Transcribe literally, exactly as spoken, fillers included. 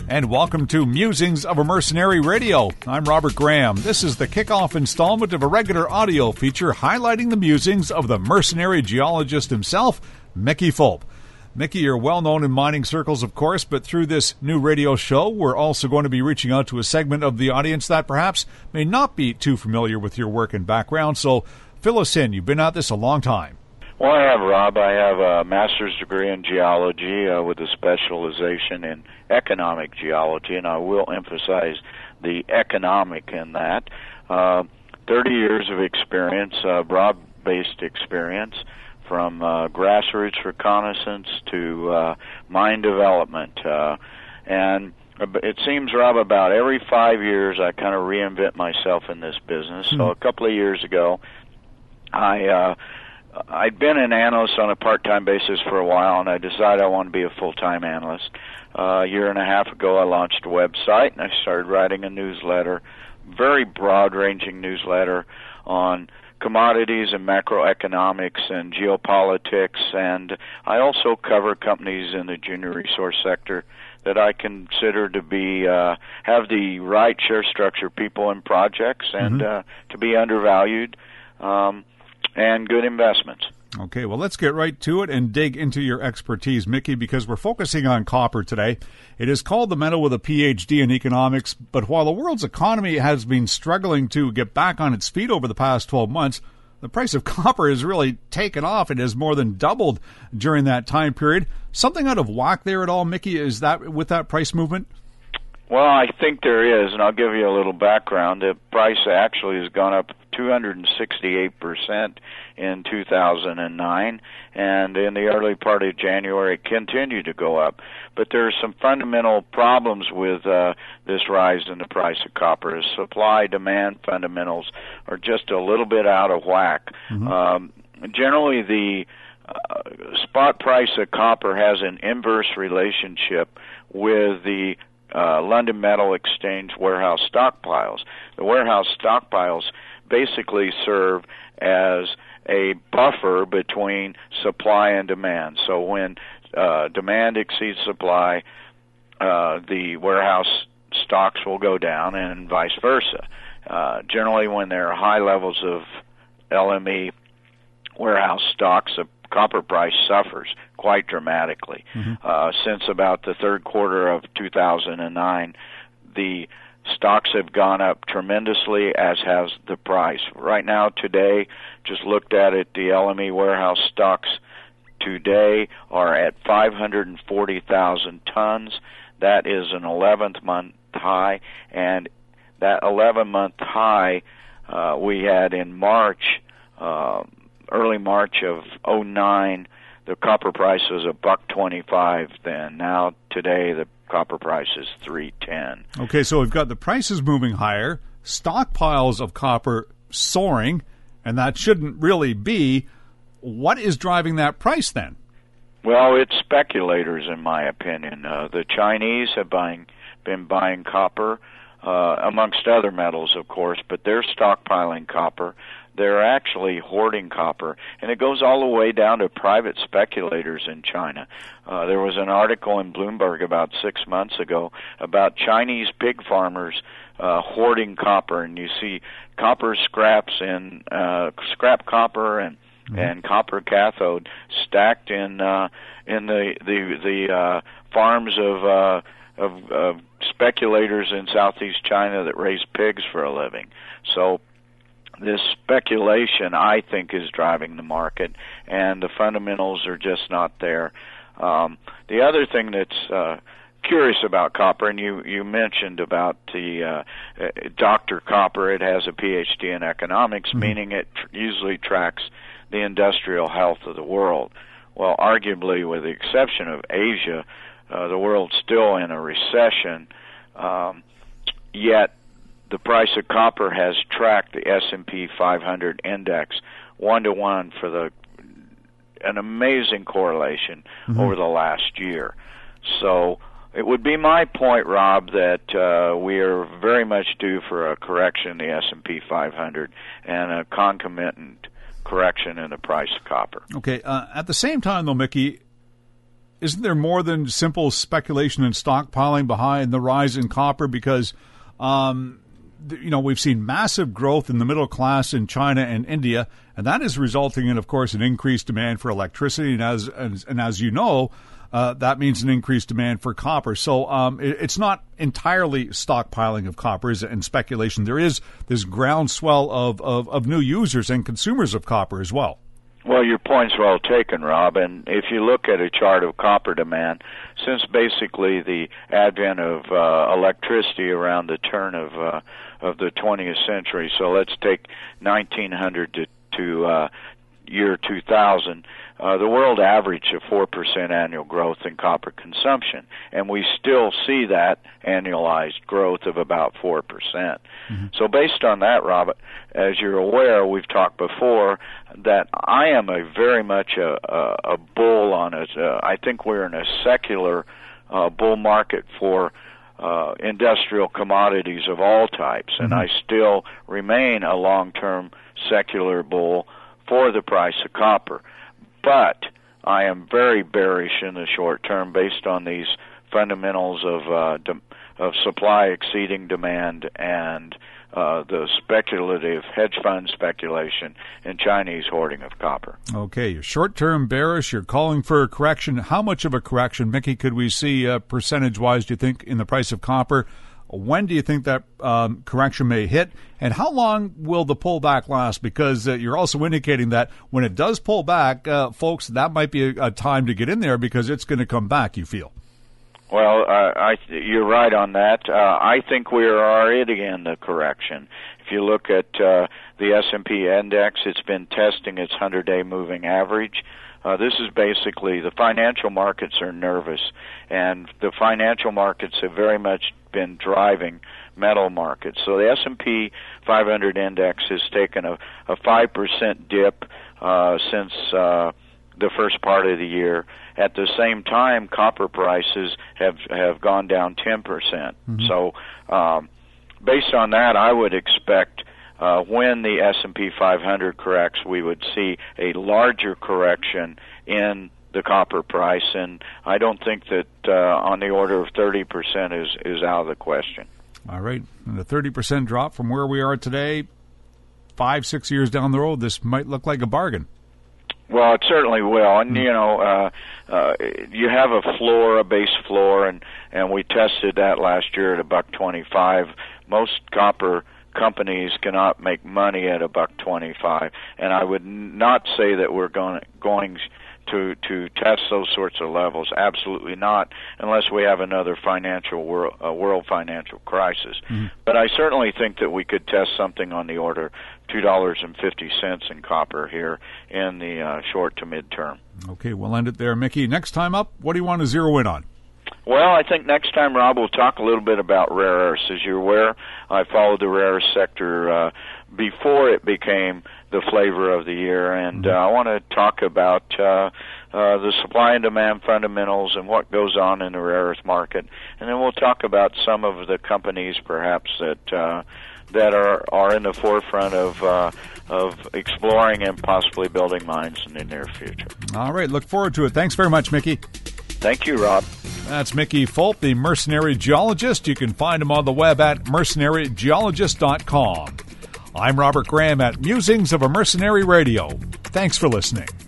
And welcome to Musings of a Mercenary Radio. I'm Robert Graham. This is the kickoff installment of a regular audio feature highlighting the musings of the mercenary geologist himself, Mickey Fulp. Mickey, you're well known in mining circles, of course, but through this new radio show, we're also going to be reaching out to a segment of the audience that perhaps may not be too familiar with your work and background. So fill us in. You've been at this a long time. Well, I have, Rob. I have a master's degree in geology uh, with a specialization in economic geology, and I will emphasize the economic in that. Uh, thirty years of experience, uh, broad-based experience, from uh, grassroots reconnaissance to uh, mine development. Uh, and it seems, Rob, about every five years I kind of reinvent myself in this business. Mm-hmm. So a couple of years ago, I... Uh, I'd been an analyst on a part-time basis for a while, and I decided I wanted to be a full-time analyst. Uh, a year and a half ago, I launched a website, and I started writing a newsletter, very broad-ranging newsletter on commodities and macroeconomics and geopolitics, and I also cover companies in the junior resource sector that I consider to be uh, have the right share structure, people and projects, and mm-hmm. uh, to be undervalued. Um, and good investments. Okay, well, let's get right to it and dig into your expertise, Mickey, because we're focusing on copper today. It is called the metal with a P H D in economics, but while the world's economy has been struggling to get back on its feet over the past twelve months, the price of copper has really taken off. It has more than doubled during that time period. Something out of whack there at all, Mickey, is that with that price movement? Well, I think there is, and I'll give you a little background. The price actually has gone up two hundred sixty-eight percent in two thousand nine, and in the early part of January it continued to go up. But there are some fundamental problems with uh, this rise in the price of copper. Supply-demand fundamentals are just a little bit out of whack. Mm-hmm. Um, generally, the uh, spot price of copper has an inverse relationship with the Uh, London Metal Exchange warehouse stockpiles. The warehouse stockpiles basically serve as a buffer between supply and demand. So when uh, demand exceeds supply, uh, the warehouse stocks will go down and vice versa. Uh, generally, when there are high levels of L M E warehouse stocks, the copper price suffers quite dramatically. Mm-hmm. Uh, since about the third quarter of two thousand nine, the stocks have gone up tremendously, as has the price. Right now, today, just looked at it, the L M E warehouse stocks today are at five hundred forty thousand tons. That is an eleventh-month high, and that eleven-month high uh, we had in March, uh, early March of oh nine. The copper price was a buck twenty-five then. Now, today, the copper price is three ten. Okay, so we've got the prices moving higher, stockpiles of copper soaring, and that shouldn't really be. What is driving that price then? Well, it's speculators, in my opinion. Uh, the Chinese have buying, been buying copper, uh, amongst other metals, of course, but they're stockpiling copper. They're actually hoarding copper, and it goes all the way down to private speculators in China. Uh, there was an article in Bloomberg about six months ago about Chinese pig farmers uh, hoarding copper, and you see copper scraps in uh, scrap copper and mm-hmm. and copper cathode stacked in uh, in the the the uh, farms of, uh, of of speculators in Southeast China that raise pigs for a living. So this speculation, I think, is driving the market, and the fundamentals are just not there. Um, the other thing that's uh, curious about copper, and you, you mentioned about the uh, uh, Doctor Copper, it has a P H D in economics, mm-hmm. meaning it tr- usually tracks the industrial health of the world. Well, arguably, with the exception of Asia, uh, the world's still in a recession, um, yet the price of copper has tracked the S and P five hundred index one to one for the an amazing correlation mm-hmm. over the last year. So it would be my point, Rob, that uh, we are very much due for a correction in the S and P five hundred and a concomitant correction in the price of copper. Okay. Uh, at the same time, though, Mickey, isn't there more than simple speculation and stockpiling behind the rise in copper? Because, um, you know, we've seen massive growth in the middle class in China and India, and that is resulting in, of course, an increased demand for electricity. And as and, and as you know, uh, that means an increased demand for copper. So um, it, it's not entirely stockpiling of copper and speculation. There is this groundswell of, of, of new users and consumers of copper as well. Well, your point's well taken, Rob. And if you look at a chart of copper demand, since basically the advent of uh, electricity around the turn of uh, of the twentieth century, so let's take nineteen hundred to, to uh, year two thousand, uh, the world averaged a four percent annual growth in copper consumption, and we still see that annualized growth of about four percent. Mm-hmm. So based on that, Robert, as you're aware, we've talked before that I am a very much a, a, a bull on it. Uh, I think we're in a secular uh, bull market for uh, industrial commodities of all types, mm-hmm. and I still remain a long-term secular bull for the price of copper. But I am very bearish in the short term based on these fundamentals of uh, de- of supply exceeding demand and uh, the speculative hedge fund speculation and Chinese hoarding of copper. Okay, you're short-term bearish. You're calling for a correction. How much of a correction, Mickey, could we see uh, percentage-wise, do you think, in the price of copper? When do you think that um, correction may hit? And how long will the pullback last? Because uh, you're also indicating that when it does pull back, uh, folks, that might be a, a time to get in there because it's going to come back, you feel. Well, uh, I, you're right on that. Uh, I think we're already in the correction. If you look at uh, the S and P index, it's been testing its hundred-day moving average. Uh, this is basically the financial markets are nervous, and the financial markets have very much been driving metal markets. So the S and P five hundred index has taken a, a five percent dip uh, since uh, the first part of the year. At the same time, copper prices have have gone down ten percent. Mm-hmm. So um, based on that, I would expect uh, when the S and P five hundred corrects, we would see a larger correction in the copper price, and I don't think that uh, on the order of thirty percent is, is out of the question. All right. And a thirty percent drop from where we are today, five, six years down the road, this might look like a bargain. Well, it certainly will. And, you know, uh, uh, you have a floor, a base floor, and, and we tested that last year at a buck twenty-five. Most copper companies cannot make money at a buck twenty-five, and I would not say that we're going going to to test those sorts of levels. Absolutely not, unless we have another financial world uh, world financial crisis. Mm-hmm. But I certainly think that we could test something on the order two dollars and fifty cents in copper here in the uh, short to mid term. Okay, we'll end it there, Mickey. Next time up, what do you want to zero in on? Well, I think next time, Rob, we'll talk a little bit about rare earths. As you're aware, I followed the rare earth sector uh, before it became the flavor of the year, and uh, I want to talk about uh, uh, the supply and demand fundamentals and what goes on in the rare earth market, and then we'll talk about some of the companies, perhaps, that uh, that are are in the forefront of uh, of exploring and possibly building mines in the near future. All right, look forward to it. Thanks very much, Mickey. Thank you, Rob. That's Mickey Fulp, the Mercenary Geologist. You can find him on the web at mercenary geologist dot com. I'm Robert Graham at Musings of a Mercenary Radio. Thanks for listening.